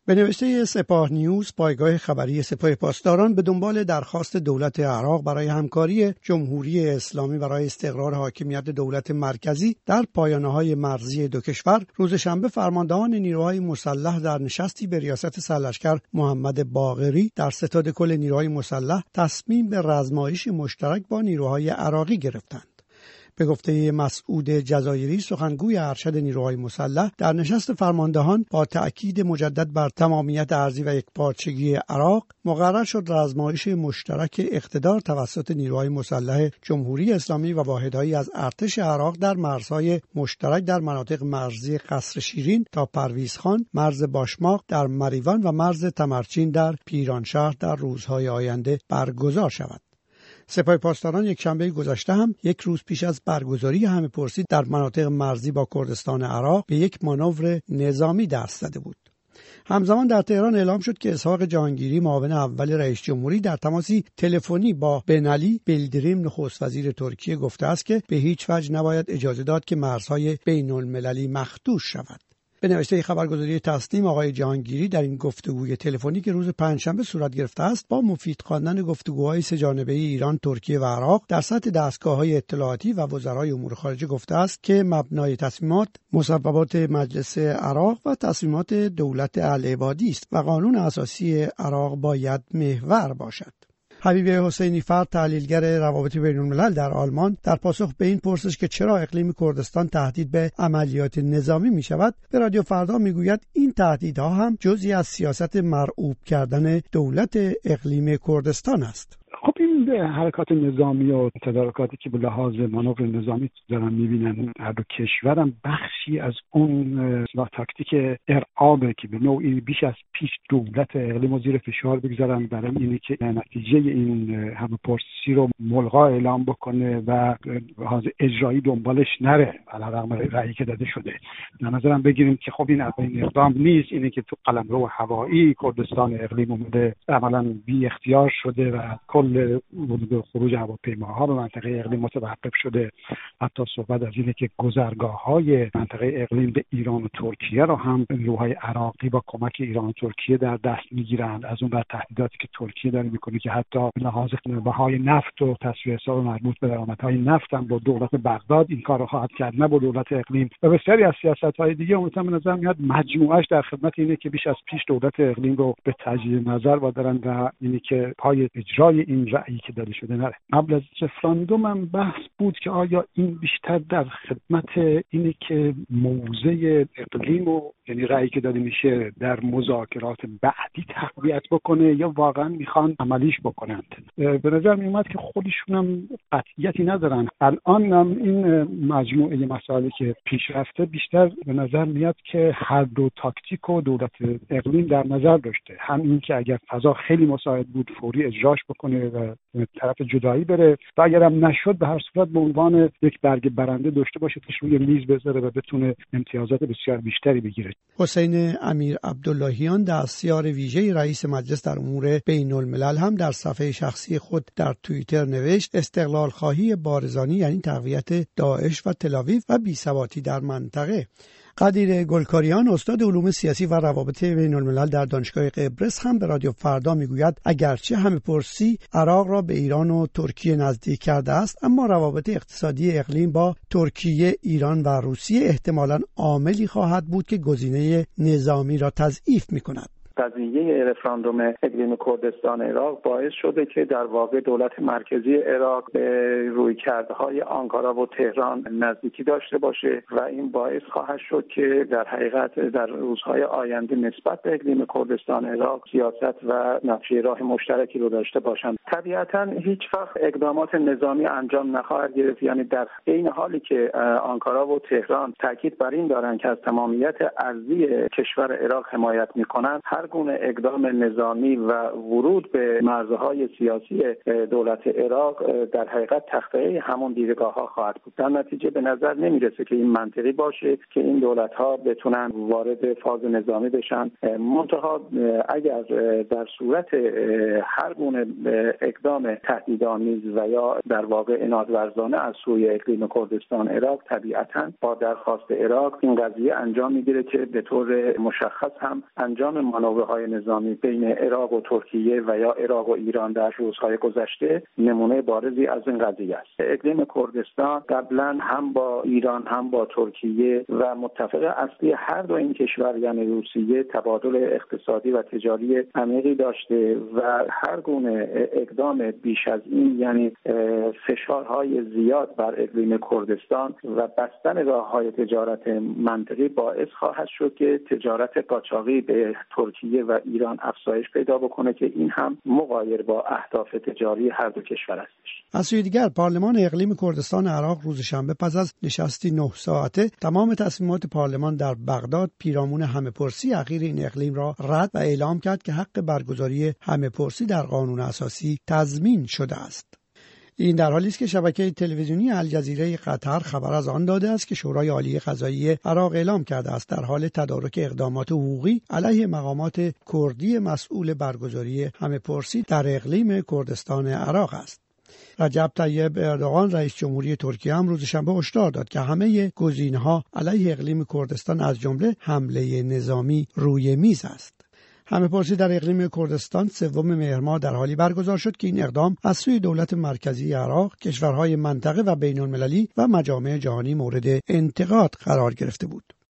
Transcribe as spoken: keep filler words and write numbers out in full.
به نوشته سپاه نیوز، پایگاه خبری سپاه پاسداران به دنبال درخواست دولت عراق برای همکاری جمهوری اسلامی برای استقرار حاکمیت دولت مرکزی در پایانه‌های مرزی دو کشور، روز شنبه فرماندهان نیروهای مسلح در نشستی به ریاست سرلشکر محمد باقری در ستاد کل نیروهای مسلح تصمیم به رزمایشی مشترک با نیروهای عراقی گرفتند. به گفته مسعود جزایری، سخنگوی ارشد نیروهای مسلح، در نشست فرماندهان با تأکید مجدد بر تمامیت ارضی و یکپارچگی عراق مقرر شد رزمایش مشترک اقتدار توسط نیروهای مسلح جمهوری اسلامی و واحدهایی از ارتش عراق در مرزهای مشترک در مناطق مرزی قصر شیرین تا پرویزخان، مرز باشماق در مریوان و مرز تمرچین در پیرانشهر در روزهای آینده برگزار شود. سپاه پاسداران یک شنبه گذشته هم یک روز پیش از برگزاری همه‌پرسی در مناطق مرزی با کردستان عراق به یک مانور نظامی دست زده بود. همزمان در تهران اعلام شد که اسحاق جهانگیری، معاون اول رئیس جمهوری، در تماسی تلفنی با بنعلی بیلدریم نخست وزیر ترکیه گفته است که به هیچ وجه نباید اجازه داد که مرزهای بین المللی مخدوش شود. به نوشته خبرگزاری تسنیم، آقای جهانگیری در این گفتگوی تلفنی که روز پنجشنبه صورت گرفته است با مفید خواندن گفتگوهای سه‌جانبه ایران، ترکیه و عراق در سطح دستگاه‌های اطلاعاتی و وزرای امور خارجه گفته است که مبنای تصمیمات مصوبات مجلس عراق و تصمیمات دولت العبادی است و قانون اساسی عراق باید محور باشد. حبیب حسینی فرد، تحلیلگر روابط بین الملل در آلمان، در پاسخ به این پرسش که چرا اقلیم کردستان تهدید به عملیات نظامی می شود، به رادیو فردا می گوید این تهدیدها هم جزئی از سیاست مرعوب کردن دولت اقلیم کردستان است. خب این حرکات نظامی و تدارکاتی که به لحاظ مانور نظامی دارن میبینن هر دو کشورم بخشی از اون اصلاح تاکتیک ارعابه که به نوعی بیش از پیش دولت اقلیم زیر فشار بگذارن برای اینه که نتیجه این همه‌پرسی رو ملغا اعلام بکنه و لحاظ اجرایی دنبالش نره علیرغم رأیی که داده شده. به نظرم بگیریم که خب این اولین اقدام نیست، اینه که تو قلمرو هوایی کردستان اقلیم اومده عملاً بی اختیار شده و کل ورود خروج هواپیماها به منطقه اقلیم متوقف شده. حتی صحبت از اینه که گذرگاه‌های منطقه اقلیم به ایران و ترکیه رو هم نیروهای عراقی با کمک ایران و ترکیه در دست میگیرند. از اون بر تهدیداتی که ترکیه داره میکنه که حتی به لحاظ بهای نفت و تصفیه حساب مربوط به درآمدهای نفت هم با دولت بغداد این کار رو خواهد کرد، نه با دولت اقلیم و بسیاری از سیاست‌های دیگه. اصلا به نظر میاد مجموعش در خدمت اینه که بیش از پیش دولت اقلیم رو به تجدید نظر وادارن و اینی که پای اجرای این رأیی که داده شده نره. قبل از رفراندوم هم بحث بود که آیا این بیشتر در خدمت اینه که موضع اقلیم و یعنی رأیی که داده میشه در مذاکرات بعدی تقویت بکنه یا واقعا میخوان عملیش بکنند. به نظر میومد که خودشون هم قطعیتی ندارن. الان هم این مجموعه مسائلی که پیش رفته بیشتر به نظر میاد که هر دو تاکتیک و دولت اقلیم در نظر داشته. هم این که اگر فضا خیلی مساعد بود فوری اجراش بکنه و طرف جدایی بره و اگرم نشد به هر صورت به عنوان یک برگ برنده داشته باشه که روی میز بذاره و بتونه امتیازات بسیار بیشتری بگیره. حسین امیر عبداللهیان، دستیار ویژه رئیس مجلس در امور بین الملل، هم در صفحه شخصی خود در توییتر نوشت استقلال خواهی بارزانی یعنی تقویت داعش و تل‌آویو و بی‌ثباتی در منطقه. قدیر گلکاریان، استاد علوم سیاسی و روابط بین الملل در دانشگاه قبرس، هم به رادیو فردا میگوید اگرچه همه‌پرسی عراق را به ایران و ترکیه نزدیک کرده است، اما روابط اقتصادی اقلیم با ترکیه، ایران و روسیه احتمالاً عاملی خواهد بود که گزینه نظامی را تضعیف می‌کند. قضیه رفراندوم اقلیم کردستان عراق باعث شده که در واقع دولت مرکزی عراق به رویکردهای آنکارا و تهران نزدیکی داشته باشه و این باعث خواهد شد که در حقیقت در روزهای آینده نسبت به اقلیم کردستان عراق سیاست و نقشه راه مشترکی رو داشته باشند. طبیعتاً هیچ وقت اقدامات نظامی انجام نخواهد گرفت، یعنی در این حالی که آنکارا و تهران تاکید بر این دارند که از تمامیت ارضی کشور عراق حمایت می‌کنند، هر گونه اقدام نظامی و ورود به مرزهای سیاسی دولت عراق در حقیقت تخطی همون دیدگاه‌ها خواهد بود. در نتیجه به نظر نمیرسه که این منطقی باشه که این دولت‌ها بتونن وارد فاز نظامی بشن. منتها اگر در صورت هر گونه اقدام تهدیدآمیز و یا در واقع عنادورزانه از سوی اقلیم کردستان عراق، طبیعتاً با درخواست عراق این قضیه انجام میگیره که به طور مشخص هم انجام مانور مانورهای نظامی بین عراق و ترکیه و یا عراق و ایران در روزهای گذشته نمونه بارزی از این قضیه است. اقلیم کردستان قبلا هم با ایران هم با ترکیه و متفق اصلی هر دو این کشور یعنی روسیه تبادل اقتصادی و تجاری عمیقی داشته و هر گونه اقدام بیش از این یعنی فشارهای زیاد بر اقلیم کردستان و بستن راههای تجارت منطقی باعث خواهد شد که تجارت قاچاقی به ترکیه و ایران افزایش پیدا بکنه که این هم مغایر با اهداف تجاری هر دو کشور است. از سوی دیگر پارلمان اقلیم کردستان عراق روز شنبه پس از نشستی نه ساعته تمام تصمیمات پارلمان در بغداد پیرامون همه‌پرسی اخیر این اقلیم را رد و اعلام کرد که حق برگزاری همه‌پرسی در قانون اساسی تضمین شده است. این در حالی است که شبکه تلویزیونی الجزیره قطر خبر از آن داده است که شورای عالی قضایی عراق اعلام کرده است در حال تدارک اقدامات حقوقی علیه مقامات کردی مسئول برگزاری همه‌پرسی در اقلیم کردستان عراق است. رجب طیب اردوغان رئیس جمهوری ترکیه هم روز شنبه هشدار داد که همه گزینه‌ها علیه اقلیم کردستان از جمله حمله نظامی روی میز است. همه‌پرسی در اقلیم کردستان سوم مهر ماه در حالی برگزار شد که این اقدام از سوی دولت مرکزی عراق، کشورهای منطقه و بین‌المللی و مجامع جهانی مورد انتقاد قرار گرفته بود.